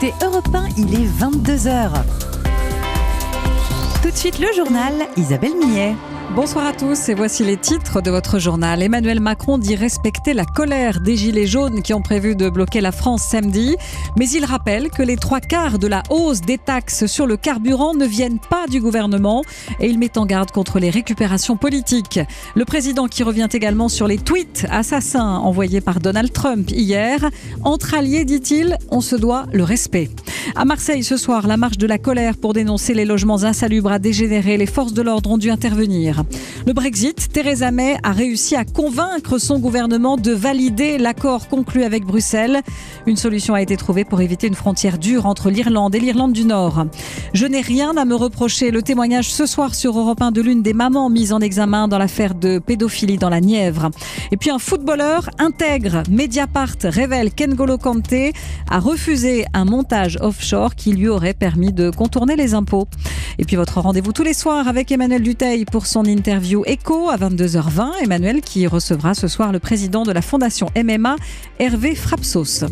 écoutez Europe 1, il est 22h. Tout de suite le journal, Isabelle Millet. Bonsoir à tous et voici les titres de votre journal. Emmanuel Macron dit respecter la colère des Gilets jaunes qui ont prévu de bloquer la France samedi. Mais il rappelle que les 3/4 de la hausse des taxes sur le carburant ne viennent pas du gouvernement et il met en garde contre les récupérations politiques. Le président qui revient également sur les tweets assassins envoyés par Donald Trump hier. Entre alliés, dit-il, on se doit le respect. À Marseille ce soir, la marche de la colère pour dénoncer les logements insalubres a dégénéré. Les forces de l'ordre ont dû intervenir. Le Brexit, Theresa May a réussi à convaincre son gouvernement de valider l'accord conclu avec Bruxelles. Une solution a été trouvée pour éviter une frontière dure entre l'Irlande et l'Irlande du Nord. Je n'ai rien à me reprocher. Le témoignage ce soir sur Europe 1 de l'une des mamans mises en examen dans l'affaire de pédophilie dans la Nièvre. Et puis un footballeur intègre. Mediapart révèle qu'N'Golo Kanté a refusé un montage offshore qui lui aurait permis de contourner les impôts. Et puis votre rendez-vous tous les soirs avec Emmanuel Dutheil pour son interview Écho à 22h20. Emmanuel qui recevra ce soir le président de la Fondation MMA, Hervé Frapsos.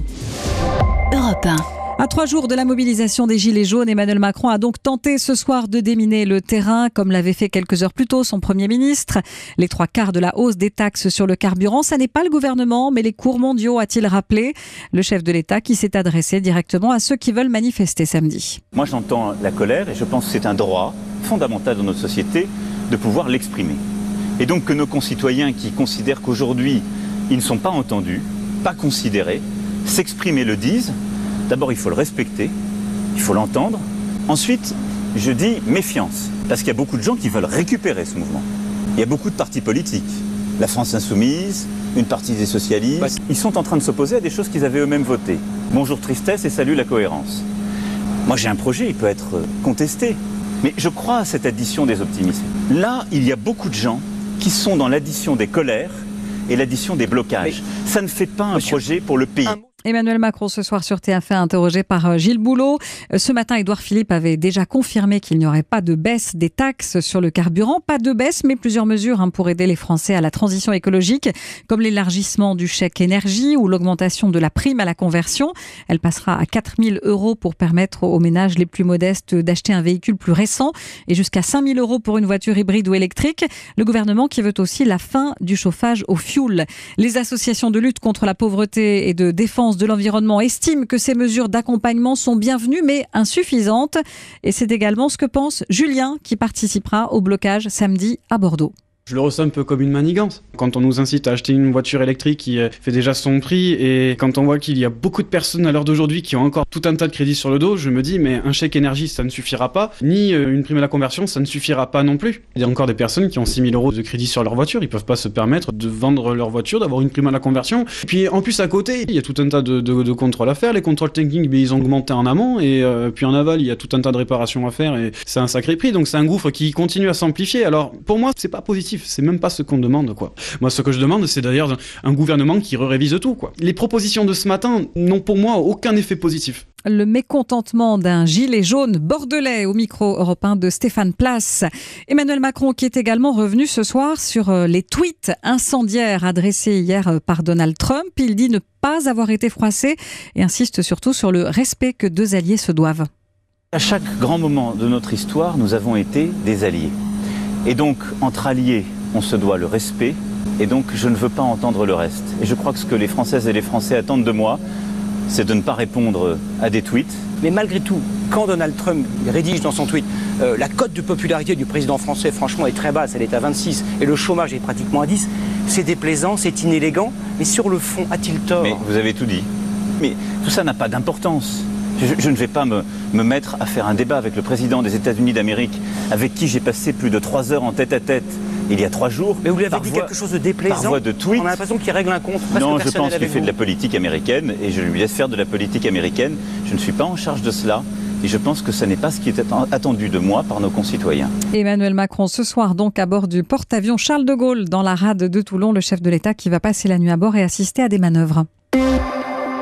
Europe 1. À 3 jours de la mobilisation des Gilets jaunes, Emmanuel Macron a donc tenté ce soir de déminer le terrain, comme l'avait fait quelques heures plus tôt son Premier ministre. Les 3/4 de la hausse des taxes sur le carburant, ça n'est pas le gouvernement, mais les cours mondiaux, a-t-il rappelé. Le chef de l'État qui s'est adressé directement à ceux qui veulent manifester samedi. Moi j'entends la colère et je pense que c'est un droit fondamental dans notre société de pouvoir l'exprimer. Et donc que nos concitoyens qui considèrent qu'aujourd'hui ils ne sont pas entendus, pas considérés, s'expriment et le disent. D'abord, il faut le respecter, il faut l'entendre. Ensuite, je dis méfiance, parce qu'il y a beaucoup de gens qui veulent récupérer ce mouvement. Il y a beaucoup de partis politiques. La France Insoumise, une partie des socialistes, ils sont en train de s'opposer à des choses qu'ils avaient eux-mêmes votées. Bonjour tristesse et salut la cohérence. Moi, j'ai un projet, il peut être contesté. Mais je crois à cette addition des optimismes. Là, il y a beaucoup de gens qui sont dans l'addition des colères et l'addition des blocages. Mais ça ne fait pas un projet pour le pays. Emmanuel Macron ce soir sur TF1 interrogé par Gilles Boulot. Ce matin, Édouard Philippe avait déjà confirmé qu'il n'y aurait pas de baisse des taxes sur le carburant. Pas de baisse, mais plusieurs mesures pour aider les Français à la transition écologique, comme l'élargissement du chèque énergie ou l'augmentation de la prime à la conversion. Elle passera à 4 000 € pour permettre aux ménages les plus modestes d'acheter un véhicule plus récent et jusqu'à 5 000 € pour une voiture hybride ou électrique. Le gouvernement qui veut aussi la fin du chauffage au fioul. Les associations de lutte contre la pauvreté et de défense de l'environnement estime que ces mesures d'accompagnement sont bienvenues mais insuffisantes. Et c'est également ce que pense Julien qui participera au blocage samedi à Bordeaux. Je le ressens un peu comme une manigance. Quand on nous incite à acheter une voiture électrique qui fait déjà son prix et quand on voit qu'il y a beaucoup de personnes à l'heure d'aujourd'hui qui ont encore tout un tas de crédits sur le dos, je me dis mais un chèque énergie ça ne suffira pas, ni une prime à la conversion ça ne suffira pas non plus. Il y a encore des personnes qui ont 6 000 € de crédit sur leur voiture, ils peuvent pas se permettre de vendre leur voiture, d'avoir une prime à la conversion. Et puis en plus à côté, il y a tout un tas de contrôles à faire, les contrôles techniques ils ont augmenté en amont et puis en aval il y a tout un tas de réparations à faire et c'est un sacré prix, donc c'est un gouffre qui continue à s'amplifier. Alors pour moi c'est pas positif. C'est même pas ce qu'on demande, quoi. Moi, ce que je demande, c'est d'ailleurs un gouvernement qui révise tout, quoi. Les propositions de ce matin n'ont pour moi aucun effet positif. Le mécontentement d'un gilet jaune bordelais au micro européen de Stéphane Place. Emmanuel Macron qui est également revenu ce soir sur les tweets incendiaires adressés hier par Donald Trump. Il dit ne pas avoir été froissé et insiste surtout sur le respect que deux alliés se doivent. À chaque grand moment de notre histoire, nous avons été des alliés. Et donc, entre alliés, on se doit le respect, et donc je ne veux pas entendre le reste. Et je crois que ce que les Françaises et les Français attendent de moi, c'est de ne pas répondre à des tweets. Mais malgré tout, quand Donald Trump rédige dans son tweet la cote de popularité du président français, franchement, est très basse, elle est à 26, et le chômage est pratiquement à 10, c'est déplaisant, c'est inélégant, mais sur le fond, a-t-il tort ? Mais vous avez tout dit. Mais tout ça n'a pas d'importance. Je ne vais pas me mettre à faire un débat avec le président des États-Unis d'Amérique, avec qui j'ai passé plus de 3 heures en tête-à-tête il y a 3 jours. Mais vous lui avez dit quelque chose de déplaisant. Par voie de tweet. On a l'impression qu'il règle un compte. Non, je pense qu'il fait de la politique américaine et je lui laisse faire de la politique américaine. Je ne suis pas en charge de cela. Et je pense que ce n'est pas ce qui est attendu de moi par nos concitoyens. Emmanuel Macron ce soir donc à bord du porte-avions Charles de Gaulle dans la rade de Toulon, le chef de l'État qui va passer la nuit à bord et assister à des manœuvres.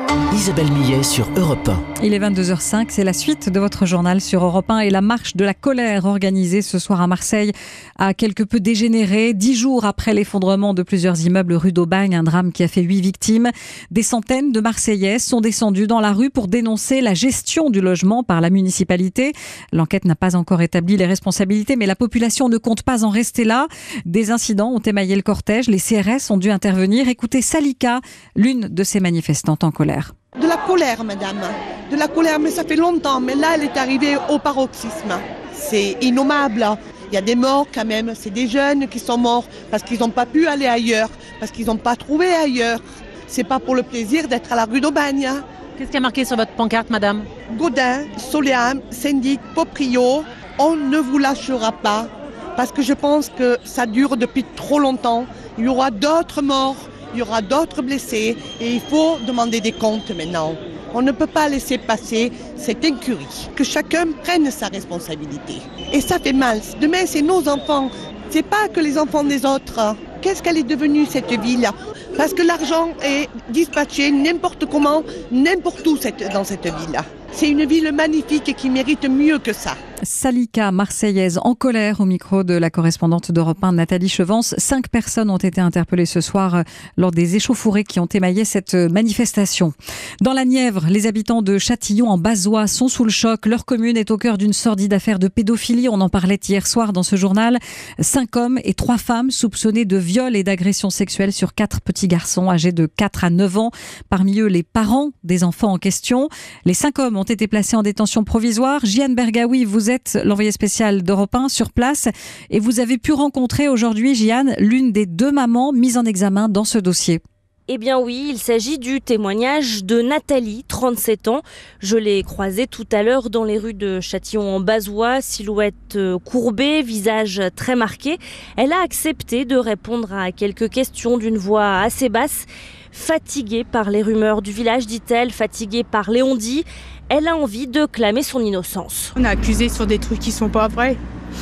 Isabelle Millet sur Europe 1. Il est 22h05, c'est la suite de votre journal sur Europe 1 et la marche de la colère organisée ce soir à Marseille a quelque peu dégénéré. 10 jours après l'effondrement de plusieurs immeubles rue d'Aubagne, un drame qui a fait 8 victimes. Des centaines de Marseillaises sont descendues dans la rue pour dénoncer la gestion du logement par la municipalité. L'enquête n'a pas encore établi les responsabilités, mais la population ne compte pas en rester là. Des incidents ont émaillé le cortège, les CRS ont dû intervenir. Écoutez Salika, l'une de ces manifestantes en colère. De la colère, madame. De la colère, mais ça fait longtemps. Mais là, elle est arrivée au paroxysme. C'est innommable. Il y a des morts quand même. C'est des jeunes qui sont morts parce qu'ils n'ont pas pu aller ailleurs, parce qu'ils n'ont pas trouvé ailleurs. C'est pas pour le plaisir d'être à la rue d'Aubagne. Qu'est-ce qui a marqué sur votre pancarte, madame? Gaudin, Soléam, Syndic, Poprio, on ne vous lâchera pas. Parce que je pense que ça dure depuis trop longtemps. Il y aura d'autres morts. Il y aura d'autres blessés et il faut demander des comptes maintenant. On ne peut pas laisser passer cette incurie. Que chacun prenne sa responsabilité. Et ça fait mal. Demain, c'est nos enfants. C'est pas que les enfants des autres. Qu'est-ce qu'elle est devenue, cette ville? Parce que l'argent est dispatché n'importe comment, n'importe où dans cette ville. C'est une ville magnifique et qui mérite mieux que ça. Salika, marseillaise, en colère au micro de la correspondante d'Europe 1, Nathalie Chevance. 5 personnes ont été interpellées ce soir lors des échauffourées qui ont émaillé cette manifestation. Dans la Nièvre, les habitants de Châtillon en Bazois sont sous le choc. Leur commune est au cœur d'une sordide affaire de pédophilie. On en parlait hier soir dans ce journal. 5 hommes et 3 femmes soupçonnés de viol et d'agression sexuelle sur 4 petits garçons âgés de 4 à 9 ans. Parmi eux, les parents des enfants en question. Les 5 hommes ont été placés en détention provisoire. Jian Bergaoui, vous êtes l'envoyé spécial d'Europe 1 sur place et vous avez pu rencontrer aujourd'hui, Jian, l'une des 2 mamans mises en examen dans ce dossier. Eh bien oui, il s'agit du témoignage de Nathalie, 37 ans. Je l'ai croisée tout à l'heure dans les rues de Châtillon en Bazois, silhouette courbée, visage très marqué. Elle a accepté de répondre à quelques questions d'une voix assez basse. Fatiguée par les rumeurs du village, dit-elle, fatiguée par les on-dit, elle a envie de clamer son innocence. On a accusé sur des trucs qui sont pas vrais.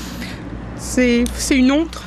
C'est une honte.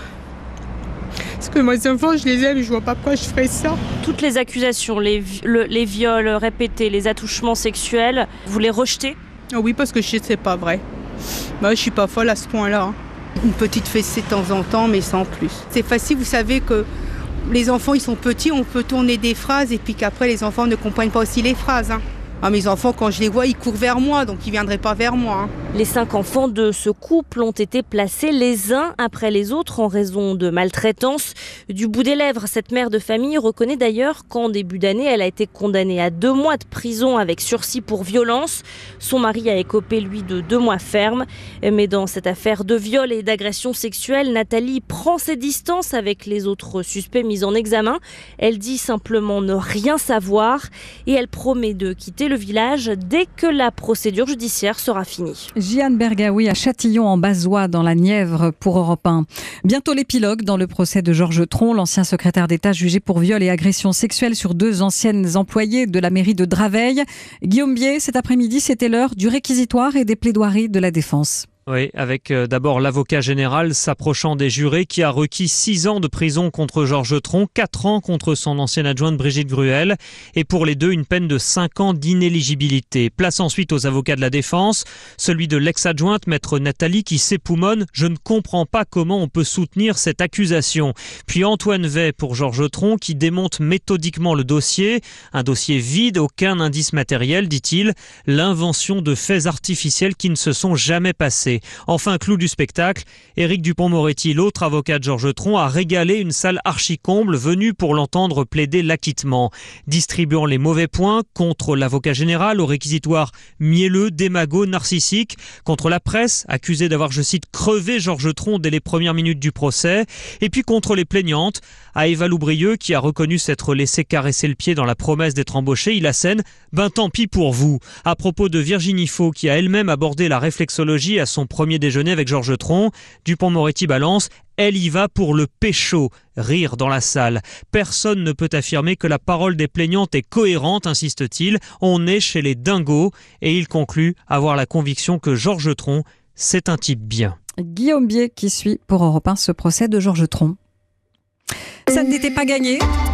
Parce que moi, les enfants, je les aime et je vois pas pourquoi je ferais ça. Toutes les accusations, les viols répétés, les attouchements sexuels, vous les rejetez? Oui, parce que je sais que c'est pas vrai. Moi, je suis pas folle à ce point-là. Une petite fessée de temps en temps, mais sans plus. C'est facile, vous savez que les enfants, ils sont petits, on peut tourner des phrases et puis qu'après, les enfants ne comprennent pas aussi les phrases. Mes enfants, quand je les vois, ils courent vers moi, donc ils ne viendraient pas vers moi. Les 5 enfants de ce couple ont été placés les uns après les autres en raison de maltraitance. Du bout des lèvres, cette mère de famille reconnaît d'ailleurs qu'en début d'année, elle a été condamnée à 2 mois de prison avec sursis pour violence. Son mari a écopé, lui, de 2 mois ferme. Mais dans cette affaire de viol et d'agression sexuelle, Nathalie prend ses distances avec les autres suspects mis en examen. Elle dit simplement ne rien savoir et elle promet de quitter le village dès que la procédure judiciaire sera finie. Jian Bergaoui à Châtillon en Bazois dans la Nièvre pour Europe 1. Bientôt l'épilogue dans le procès de Georges Tron, l'ancien secrétaire d'État jugé pour viol et agression sexuelle sur 2 anciennes employées de la mairie de Draveil. Guillaume Bier, cet après-midi, c'était l'heure du réquisitoire et des plaidoiries de la défense. Oui, avec d'abord l'avocat général s'approchant des jurés qui a requis 6 ans de prison contre Georges Tron, 4 ans contre son ancienne adjointe Brigitte Gruel et pour les 2 une peine de 5 ans d'inéligibilité. Place ensuite aux avocats de la défense, celui de l'ex-adjointe maître Nathalie qui s'époumonne « Je ne comprends pas comment on peut soutenir cette accusation ». Puis Antoine Vey pour Georges Tron qui démonte méthodiquement le dossier, un dossier vide, aucun indice matériel, dit-il, l'invention de faits artificiels qui ne se sont jamais passés. Enfin, clou du spectacle, Éric Dupond-Moretti, l'autre avocat de Georges Tron, a régalé une salle archi-comble venue pour l'entendre plaider l'acquittement. Distribuant les mauvais points contre l'avocat général au réquisitoire mielleux, démago, narcissique, contre la presse, accusée d'avoir, je cite, crevé Georges Tron dès les premières minutes du procès, et puis contre les plaignantes, à Eva Loubrieux, qui a reconnu s'être laissé caresser le pied dans la promesse d'être embauchée, il assène « Ben tant pis pour vous ». À propos de Virginie Faux, qui a elle-même abordé la réflexologie à son premier déjeuner avec Georges Tron, Dupond-Moretti balance « Elle y va pour le pécho ». Rire dans la salle. Personne ne peut affirmer que la parole des plaignantes est cohérente, insiste-t-il. On est chez les dingos. Et il conclut avoir la conviction que Georges Tron, c'est un type bien. Guillaume Bier qui suit pour Europe 1 ce procès de Georges Tron. Ça n'était pas gagné.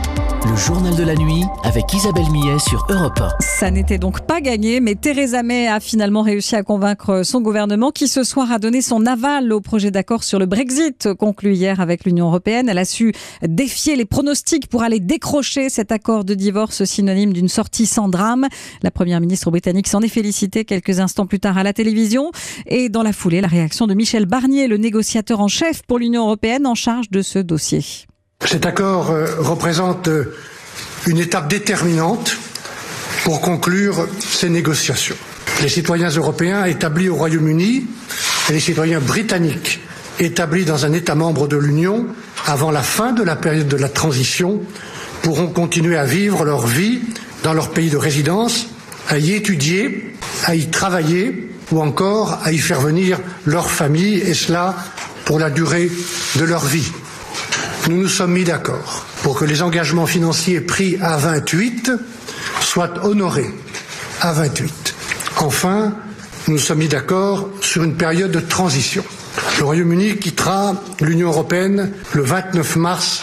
Le journal de la nuit avec Isabelle Millet sur Europe 1. Ça n'était donc pas gagné, mais Theresa May a finalement réussi à convaincre son gouvernement qui ce soir a donné son aval au projet d'accord sur le Brexit conclu hier avec l'Union européenne. Elle a su défier les pronostics pour aller décrocher cet accord de divorce synonyme d'une sortie sans drame. La première ministre britannique s'en est félicitée quelques instants plus tard à la télévision. Et dans la foulée, la réaction de Michel Barnier, le négociateur en chef pour l'Union européenne en charge de ce dossier. Cet accord représente une étape déterminante pour conclure ces négociations. Les citoyens européens établis au Royaume-Uni et les citoyens britanniques établis dans un État membre de l'Union avant la fin de la période de la transition pourront continuer à vivre leur vie dans leur pays de résidence, à y étudier, à y travailler ou encore à y faire venir leur famille, et cela pour la durée de leur vie. Nous nous sommes mis d'accord pour que les engagements financiers pris à 28 soient honorés à 28. Enfin, nous nous sommes mis d'accord sur une période de transition. Le Royaume-Uni quittera l'Union européenne le 29 mars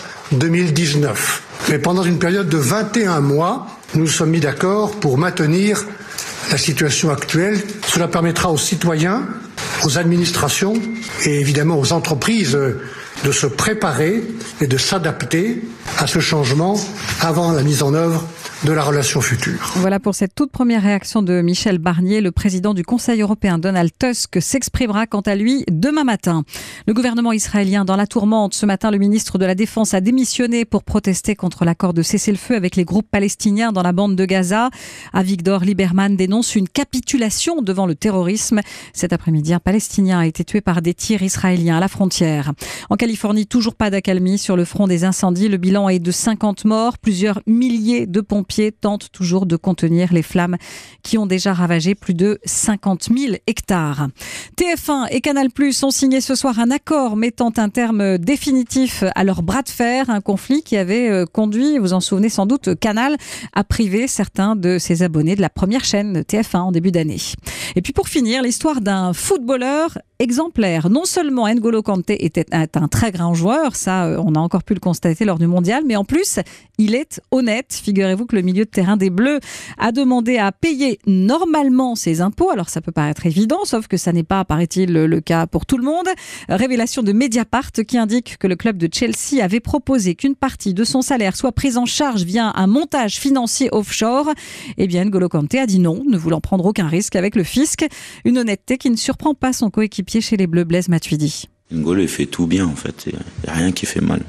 2019. Mais pendant une période de 21 mois, nous nous sommes mis d'accord pour maintenir la situation actuelle. Cela permettra aux citoyens, aux administrations et évidemment aux entreprises de se préparer et de s'adapter à ce changement avant la mise en œuvre de la relation future. Voilà pour cette toute première réaction de Michel Barnier. Le président du Conseil européen, Donald Tusk, s'exprimera quant à lui demain matin. Le gouvernement israélien dans la tourmente. Ce matin, le ministre de la Défense a démissionné pour protester contre l'accord de cessez-le-feu avec les groupes palestiniens dans la bande de Gaza. Avigdor Lieberman dénonce une capitulation devant le terrorisme. Cet après-midi, un Palestinien a été tué par des tirs israéliens à la frontière. En Californie, toujours pas d'accalmie sur le front des incendies. Le bilan est de 50 morts. Plusieurs milliers de pompiers tentent toujours de contenir les flammes qui ont déjà ravagé plus de 50 000 hectares. TF1 et Canal+ ont signé ce soir un accord mettant un terme définitif à leur bras de fer, un conflit qui avait conduit, vous en souvenez sans doute, Canal à priver certains de ses abonnés de la première chaîne TF1 en début d'année. Et puis pour finir, l'histoire d'un footballeur exemplaire. Non seulement N'Golo Kanté était un très grand joueur, ça on a encore pu le constater lors du mondial, mais en plus il est honnête. Figurez-vous que le milieu de terrain des Bleus a demandé à payer normalement ses impôts. Alors ça peut paraître évident, sauf que ça n'est pas, paraît-il, le cas pour tout le monde. Révélation de Mediapart qui indique que le club de Chelsea avait proposé qu'une partie de son salaire soit prise en charge via un montage financier offshore. Eh bien, N'Golo Kanté a dit non, ne voulant prendre aucun risque avec le fisc. Une honnêteté qui ne surprend pas son coéquipier chez les Bleus, Blaise Matuidi. N'Golo, il fait tout bien en fait, il n'y a rien qui fait mal.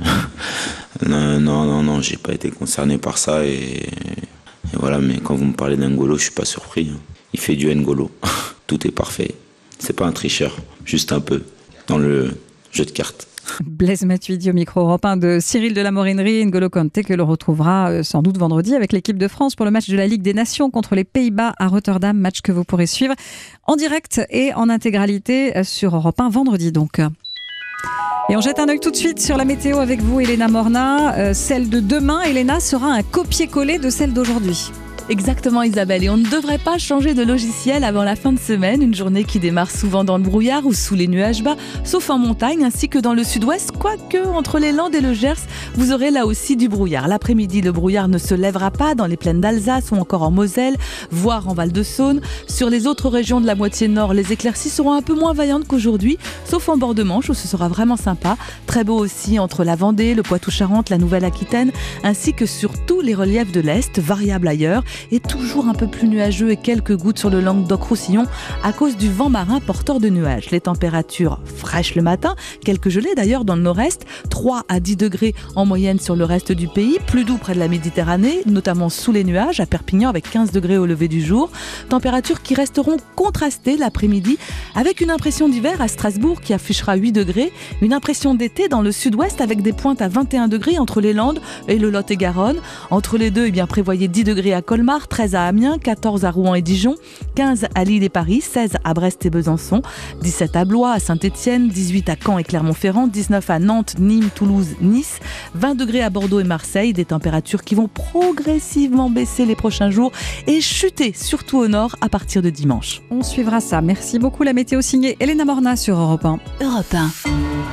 Non, j'ai pas été concerné par ça et voilà, mais quand vous me parlez d'N'Golo, je suis pas surpris. Il fait du N'Golo, tout est parfait. C'est pas un tricheur, juste un peu dans le jeu de cartes. Blaise Matuidi au micro Europe 1 de Cyril de la Morinerie. N'Golo Kanté que l'on retrouvera sans doute vendredi avec l'équipe de France pour le match de la Ligue des Nations contre les Pays-Bas à Rotterdam, match que vous pourrez suivre en direct et en intégralité sur Europe 1 vendredi donc. Et on jette un œil tout de suite sur la météo avec vous, Elena Morna. Celle de demain, Elena, sera un copier-coller de celle d'aujourd'hui. Exactement Isabelle, et on ne devrait pas changer de logiciel avant la fin de semaine, une journée qui démarre souvent dans le brouillard ou sous les nuages bas, sauf en montagne ainsi que dans le sud-ouest, quoique entre les Landes et le Gers, vous aurez là aussi du brouillard. L'après-midi, le brouillard ne se lèvera pas dans les plaines d'Alsace ou encore en Moselle, voire en Val-de-Saône. Sur les autres régions de la moitié nord, les éclaircies seront un peu moins vaillantes qu'aujourd'hui, sauf en bord de Manche où ce sera vraiment sympa. Très beau aussi entre la Vendée, le Poitou-Charentes, la Nouvelle-Aquitaine, ainsi que sur tous les reliefs de l'Est, variables ailleurs. Et toujours un peu plus nuageux et quelques gouttes sur le Languedoc-Roussillon à cause du vent marin porteur de nuages. Les températures fraîches le matin, quelques gelées d'ailleurs dans le nord-est, 3 à 10 degrés en moyenne sur le reste du pays, plus doux près de la Méditerranée, notamment sous les nuages, à Perpignan avec 15 degrés au lever du jour. Températures qui resteront contrastées l'après-midi avec une impression d'hiver à Strasbourg qui affichera 8 degrés, une impression d'été dans le sud-ouest avec des pointes à 21 degrés entre les Landes et le Lot-et-Garonne. Entre les deux, prévoyez 10 degrés à Colmar, 13 à Amiens, 14 à Rouen et Dijon, 15 à Lille et Paris, 16 à Brest et Besançon, 17 à Blois, à Saint-Étienne, 18 à Caen et Clermont-Ferrand, 19 à Nantes, Nîmes, Toulouse, Nice, 20 degrés à Bordeaux et Marseille, des températures qui vont progressivement baisser les prochains jours et chuter surtout au nord à partir de dimanche. On suivra ça. Merci beaucoup. La météo signée Elena Morna sur Europe 1. Europe 1.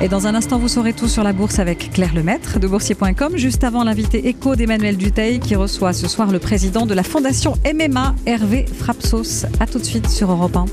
Et dans un instant, vous saurez tout sur la bourse avec Claire Lemaître de boursier.com. Juste avant, l'invité écho d'Emmanuel Dutheil qui reçoit ce soir le président de la fondation MMA, Hervé Frapsos. A tout de suite sur Europe 1.